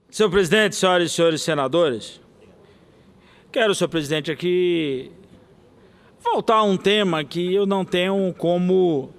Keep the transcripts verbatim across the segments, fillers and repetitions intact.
Senhor presidente, senhoras e senhores senadores, quero, senhor presidente, aqui voltar a um tema que eu não tenho como,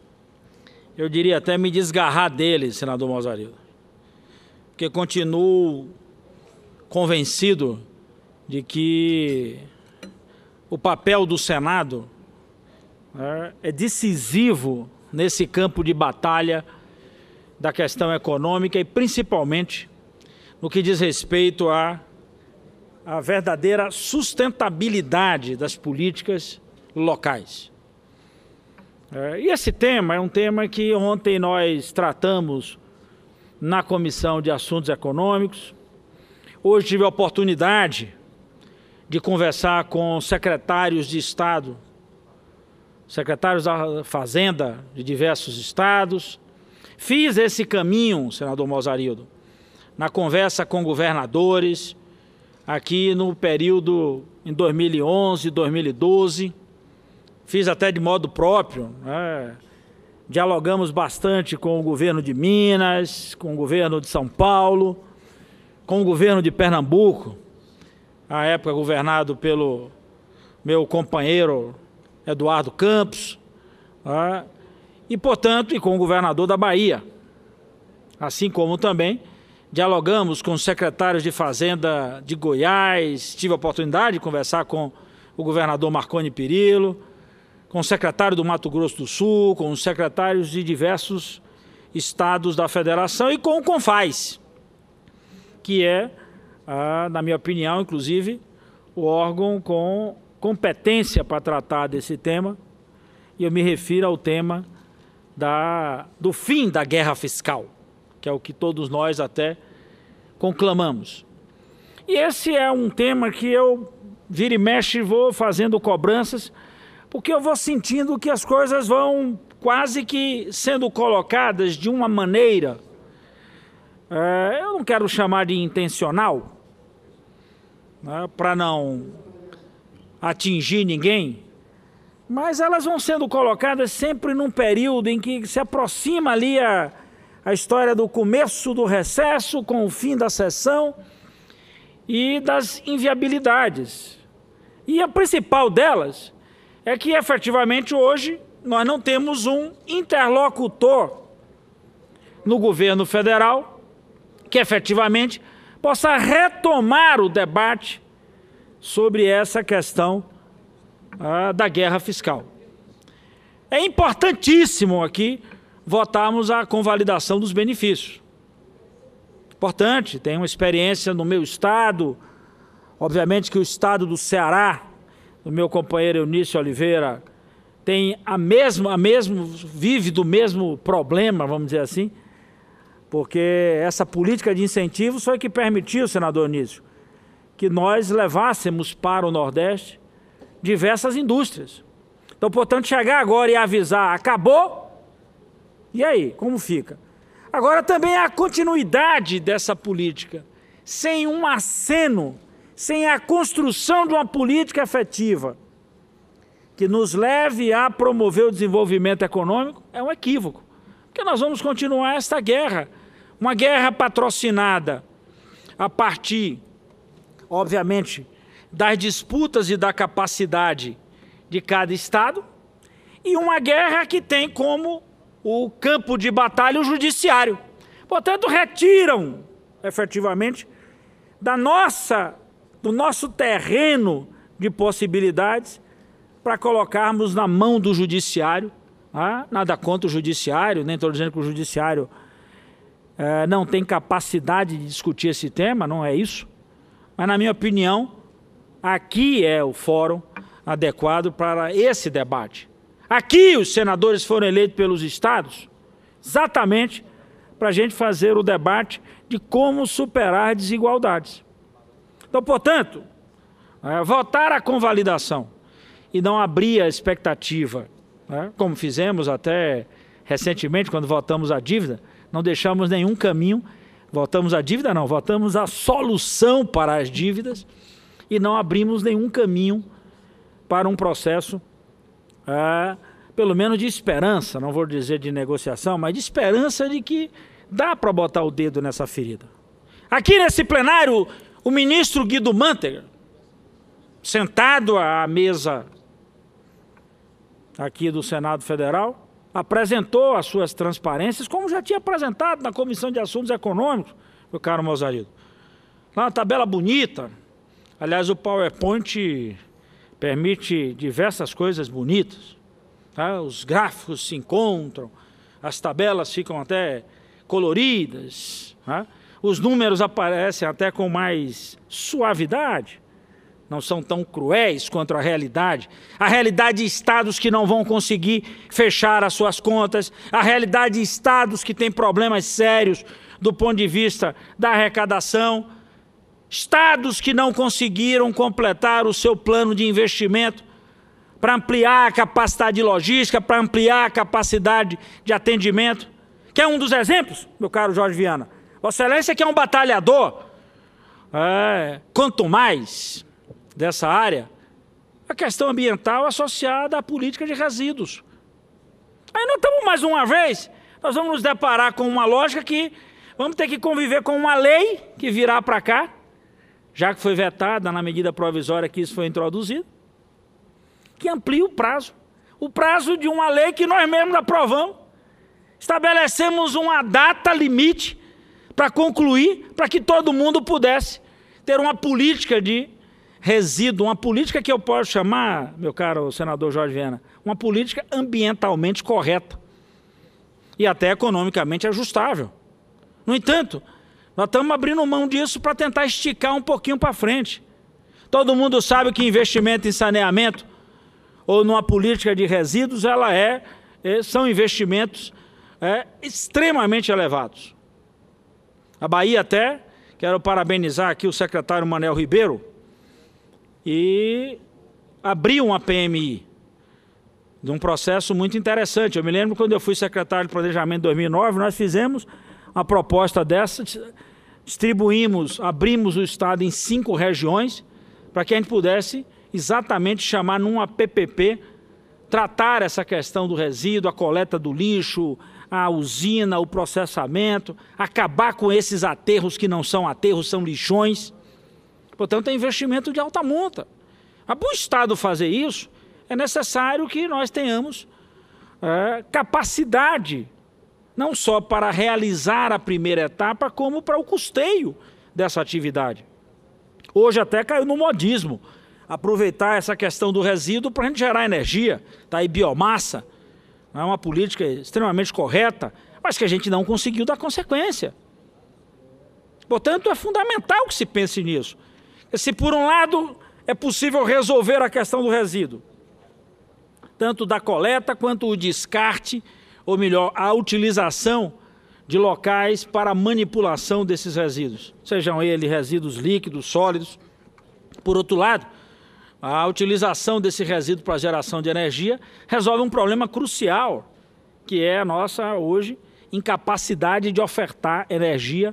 eu diria até me desgarrar dele, senador Mossarildo, porque continuo convencido de que o papel do Senado é, é decisivo nesse campo de batalha da questão econômica e principalmente no que diz respeito à, à verdadeira sustentabilidade das políticas locais. É, e esse tema é um tema que ontem nós tratamos na Comissão de Assuntos Econômicos. Hoje tive a oportunidade de conversar com secretários de Estado, secretários da Fazenda de diversos estados. Fiz esse caminho, senador Mossarildo, na conversa com governadores, aqui no período em dois mil e onze, dois mil e doze. Fiz até de modo próprio, né? Dialogamos bastante com o governo de Minas, com o governo de São Paulo, com o governo de Pernambuco, à época governado pelo meu companheiro Eduardo Campos, né? E, portanto, e com o governador da Bahia. Assim como também dialogamos com os secretários de Fazenda de Goiás, tive a oportunidade de conversar com o governador Marconi Perillo, com o secretário do Mato Grosso do Sul, com os secretários de diversos estados da federação e com o CONFAS, que é, ah, na minha opinião, inclusive, o órgão com competência para tratar desse tema, e eu me refiro ao tema da, do fim da guerra fiscal, que é o que todos nós até conclamamos. E esse é um tema que eu, vira e mexe, vou fazendo cobranças, porque eu vou sentindo que as coisas vão quase que sendo colocadas de uma maneira, é, eu não quero chamar de intencional, né, para não atingir ninguém, mas elas vão sendo colocadas sempre num período em que se aproxima ali a, a história do começo do recesso com o fim da sessão e das inviabilidades. E a principal delas é que, efetivamente, hoje nós não temos um interlocutor no governo federal que, efetivamente, possa retomar o debate sobre essa questão ah, da guerra fiscal. É importantíssimo aqui votarmos a convalidação dos benefícios. Importante, tem uma experiência no meu estado, obviamente que o estado do Ceará, do meu companheiro Eunício Oliveira, tem a mesma, a mesmo, vive do mesmo problema, vamos dizer assim, porque essa política de incentivos foi que permitiu, senador Eunício, que nós levássemos para o Nordeste diversas indústrias. Então, portanto, chegar agora e avisar, acabou, e aí, como fica? Agora também a continuidade dessa política, sem um aceno, sem a construção de uma política efetiva que nos leve a promover o desenvolvimento econômico, é um equívoco. Porque nós vamos continuar esta guerra, uma guerra patrocinada a partir, obviamente, das disputas e da capacidade de cada estado, e uma guerra que tem como o campo de batalha o judiciário. Portanto, retiram, efetivamente, da nossa, do nosso terreno de possibilidades para colocarmos na mão do judiciário. Ah, nada contra o judiciário, nem estou dizendo que o judiciário eh, não tem capacidade de discutir esse tema, não é isso. Mas, na minha opinião, aqui é o fórum adequado para esse debate. Aqui os senadores foram eleitos pelos estados exatamente para a gente fazer o debate de como superar desigualdades. Então, portanto, é, votar a convalidação e não abrir a expectativa, né, como fizemos até recentemente quando votamos a dívida, não deixamos nenhum caminho, votamos a dívida não, votamos a solução para as dívidas e não abrimos nenhum caminho para um processo É, pelo menos de esperança, não vou dizer de negociação, mas de esperança de que dá para botar o dedo nessa ferida. Aqui nesse plenário, o ministro Guido Mantega, sentado à mesa aqui do Senado Federal, apresentou as suas transparências, como já tinha apresentado na Comissão de Assuntos Econômicos, meu caro Mozarido. Lá uma tabela bonita. Aliás, o PowerPoint permite diversas coisas bonitas. Tá? Os gráficos se encontram, as tabelas ficam até coloridas, tá? Os números aparecem até com mais suavidade, não são tão cruéis quanto a realidade. A realidade de estados que não vão conseguir fechar as suas contas, a realidade de estados que têm problemas sérios do ponto de vista da arrecadação, estados que não conseguiram completar o seu plano de investimento para ampliar a capacidade logística, para ampliar a capacidade de atendimento. Que é um dos exemplos, meu caro Jorge Viana. Vossa Excelência que é um batalhador, é, quanto mais dessa área, a questão ambiental associada à política de resíduos. Aí nós estamos mais uma vez, nós vamos nos deparar com uma lógica que vamos ter que conviver com uma lei que virá para cá, já que foi vetada na medida provisória que isso foi introduzido, que amplia o prazo. O prazo de uma lei que nós mesmos aprovamos. Estabelecemos uma data limite para concluir, para que todo mundo pudesse ter uma política de resíduo, uma política que eu posso chamar, meu caro senador Jorge Viana, uma política ambientalmente correta e até economicamente ajustável. No entanto, nós estamos abrindo mão disso para tentar esticar um pouquinho para frente. Todo mundo sabe que investimento em saneamento ou numa política de resíduos, ela é, é são investimentos é, extremamente elevados. A Bahia até, quero parabenizar aqui o secretário Manel Ribeiro, e abriu uma P M I de um processo muito interessante. Eu me lembro quando eu fui secretário de Planejamento em dois mil e nove, nós fizemos uma proposta dessa, distribuímos, abrimos o estado em cinco regiões para que a gente pudesse exatamente chamar numa P P P, tratar essa questão do resíduo, a coleta do lixo, a usina, o processamento, acabar com esses aterros que não são aterros, são lixões. Portanto, é investimento de alta monta. Mas para o Estado fazer isso, é necessário que nós tenhamos é, capacidade, não só para realizar a primeira etapa, como para o custeio dessa atividade. Hoje até caiu no modismo, aproveitar essa questão do resíduo para a gente gerar energia, tá aí biomassa, é uma política extremamente correta, mas que a gente não conseguiu dar consequência. Portanto, é fundamental que se pense nisso. Se por um lado é possível resolver a questão do resíduo, tanto da coleta quanto o descarte, ou melhor, a utilização de locais para a manipulação desses resíduos, sejam eles resíduos líquidos, sólidos. Por outro lado, a utilização desse resíduo para a geração de energia resolve um problema crucial, que é a nossa, hoje, incapacidade de ofertar energia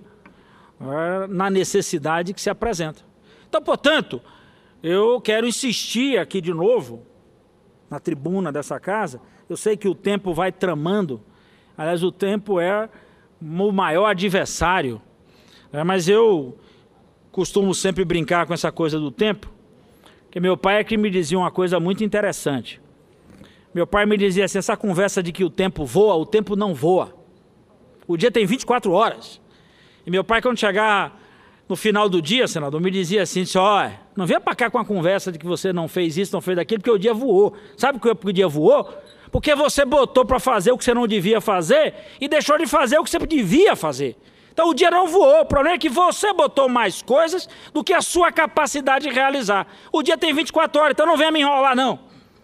é, na necessidade que se apresenta. Então, portanto, eu quero insistir aqui de novo, na tribuna dessa casa. Eu sei que o tempo vai tramando, aliás, o tempo é o maior adversário, é, mas eu costumo sempre brincar com essa coisa do tempo, que meu pai é que me dizia uma coisa muito interessante. Meu pai me dizia assim, essa conversa de que o tempo voa, o tempo não voa. O dia tem vinte e quatro horas. E meu pai, quando chegar no final do dia, senador, me dizia assim, ó, não venha para cá com a conversa de que você não fez isso, não fez aquilo, porque o dia voou. Sabe por que o dia voou? Porque você botou para fazer o que você não devia fazer e deixou de fazer o que você devia fazer. Então o dia não voou, o problema é que você botou mais coisas do que a sua capacidade de realizar. O dia tem vinte e quatro horas, então não venha me enrolar não.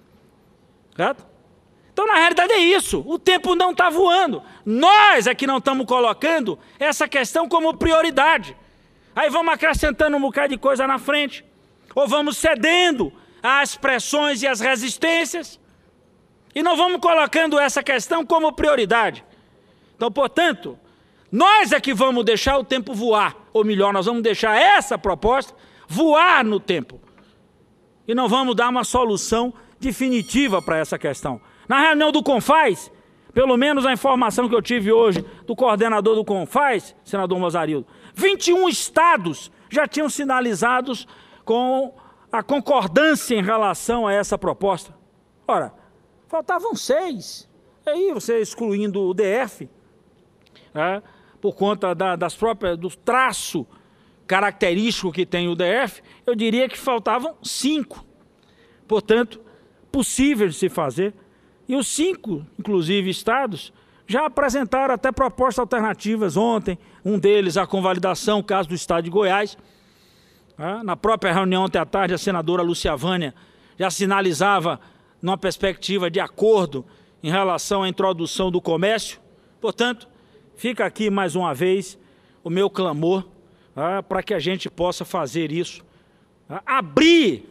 Certo? Então na realidade é isso, o tempo não está voando. Nós é que não estamos colocando essa questão como prioridade. Aí vamos acrescentando um bocado de coisa na frente, ou vamos cedendo às pressões e às resistências, e não vamos colocando essa questão como prioridade. Então, portanto, nós é que vamos deixar o tempo voar, ou melhor, nós vamos deixar essa proposta voar no tempo, e não vamos dar uma solução definitiva para essa questão. Na reunião do CONFAZ, pelo menos a informação que eu tive hoje do coordenador do CONFAZ, senador Mozarildo, vinte e um estados já tinham sinalizados com a concordância em relação a essa proposta. Ora, faltavam seis. Aí você excluindo o D F, né, por conta da, das próprias, do traço característico que tem o D F, eu diria que faltavam cinco. Portanto, possível de se fazer. E os cinco, inclusive, estados, já apresentaram até propostas alternativas ontem. Um deles, a convalidação, o caso do estado de Goiás. Na própria reunião ontem à tarde, a senadora Lúcia Vânia já sinalizava numa perspectiva de acordo em relação à introdução do comércio. Portanto, fica aqui mais uma vez o meu clamor ah, para que a gente possa fazer isso. Ah, abrir,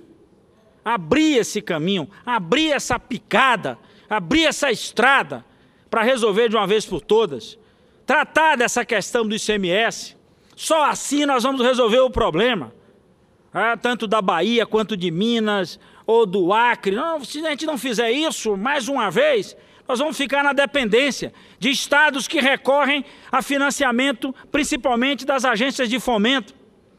abrir esse caminho, abrir essa picada, abrir essa estrada para resolver de uma vez por todas. Tratar dessa questão do I C M S. Só assim nós vamos resolver o problema. Ah, tanto da Bahia quanto de Minas ou do Acre. Não, se a gente não fizer isso, mais uma vez, nós vamos ficar na dependência de estados que recorrem a financiamento, principalmente das agências de fomento,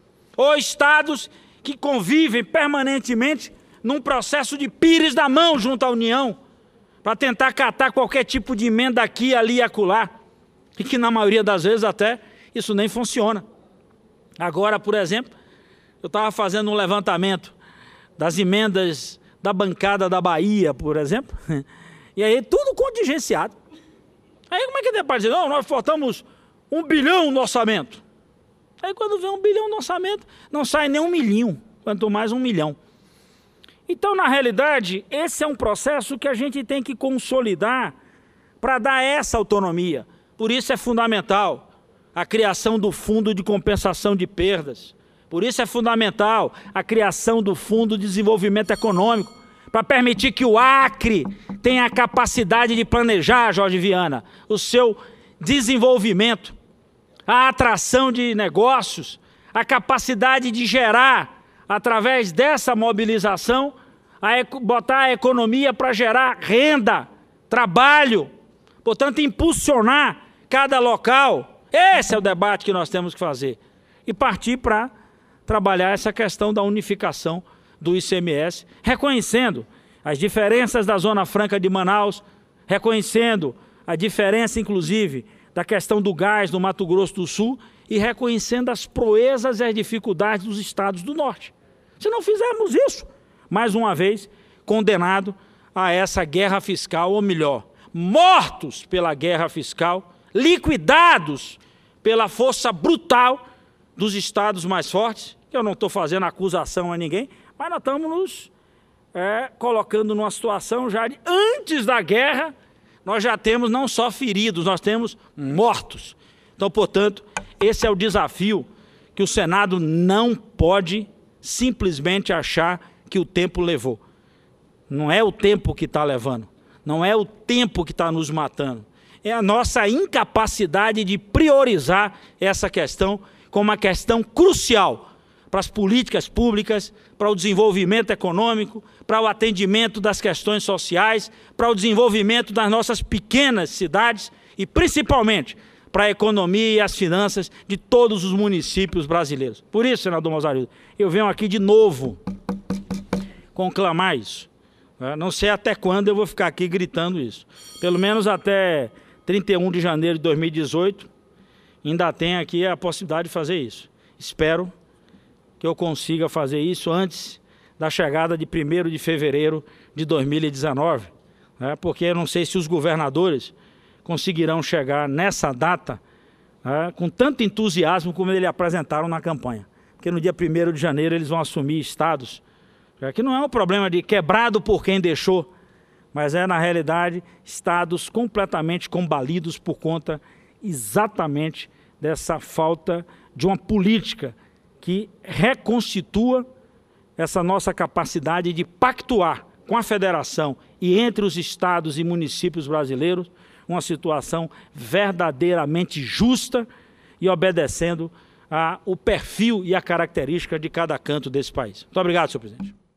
ou estados que convivem permanentemente num processo de pires da mão junto à União, para tentar catar qualquer tipo de emenda aqui, ali e acolá, e que na maioria das vezes até isso nem funciona. Agora, por exemplo, eu estava fazendo um levantamento das emendas da bancada da Bahia, por exemplo, e aí tudo contingenciado. Aí como é que pode dizer, não, nós faltamos um bilhão no orçamento. Aí quando vem um bilhão no orçamento, não sai nem um milhinho, quanto mais um milhão. Então, na realidade, esse é um processo que a gente tem que consolidar para dar essa autonomia. Por isso é fundamental a criação do Fundo de Compensação de Perdas. Por isso é fundamental a criação do Fundo de Desenvolvimento Econômico, para permitir que o Acre tenha a capacidade de planejar, Jorge Viana, o seu desenvolvimento, a atração de negócios, a capacidade de gerar, através dessa mobilização, a botar a economia para gerar renda, trabalho, portanto, impulsionar cada local. Esse é o debate que nós temos que fazer. E partir para trabalhar essa questão da unificação do I C M S, reconhecendo as diferenças da Zona Franca de Manaus, reconhecendo a diferença, inclusive, da questão do gás no Mato Grosso do Sul e reconhecendo as proezas e as dificuldades dos estados do Norte. Se não fizermos isso, mais uma vez, condenado a essa guerra fiscal, ou melhor, mortos pela guerra fiscal, liquidados pela força brutal dos estados mais fortes. Eu não estou fazendo acusação a ninguém, mas nós estamos nos é, colocando numa situação já de, antes da guerra, nós já temos não só feridos, nós temos mortos. Então, portanto, esse é o desafio que o Senado não pode simplesmente achar que o tempo levou. Não é o tempo que está levando, não é o tempo que está nos matando. É a nossa incapacidade de priorizar essa questão como uma questão crucial para as políticas públicas, para o desenvolvimento econômico, para o atendimento das questões sociais, para o desenvolvimento das nossas pequenas cidades e, principalmente, para a economia e as finanças de todos os municípios brasileiros. Por isso, senador Mosarido, eu venho aqui de novo conclamar isso. Não sei até quando eu vou ficar aqui gritando isso. Pelo menos até trinta e um de janeiro de dois mil e dezoito, ainda tem aqui a possibilidade de fazer isso. Espero que eu consiga fazer isso antes da chegada de primeiro de fevereiro de dois mil e dezenove, né? Porque eu não sei se os governadores conseguirão chegar nessa data, né, com tanto entusiasmo como eles apresentaram na campanha. Porque no dia primeiro de janeiro eles vão assumir estados, que não é um problema de quebrado por quem deixou, mas é, na realidade, estados completamente combalidos por conta exatamente dessa falta de uma política que reconstitua essa nossa capacidade de pactuar com a federação e entre os estados e municípios brasileiros uma situação verdadeiramente justa e obedecendo ao perfil e a característica de cada canto desse país. Muito obrigado, senhor presidente.